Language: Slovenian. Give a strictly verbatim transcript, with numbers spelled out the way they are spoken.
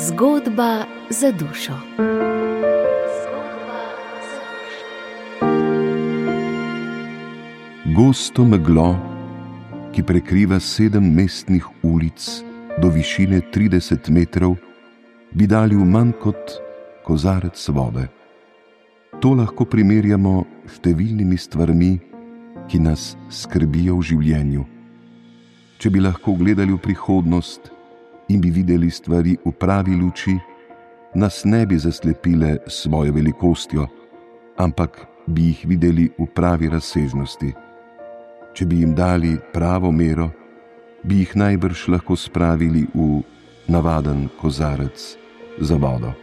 Zgodba za dušo. Gosto meglo, ki prekriva sedem mestnih ulic do višine trideset metrov, bi dali v manj kot kozarec vode. To lahko primerjamo s številnimi stvarmi, ki nas skrbijo v življenju. Če bi lahko gledali v prihodnost in bi videli stvari v pravi luči, nas ne bi zaslepile s svojo velikostjo, ampak bi jih videli v pravi razsežnosti. Če bi jim dali pravo mero, bi jih najbrž lahko spravili v navaden kozarec za vodo.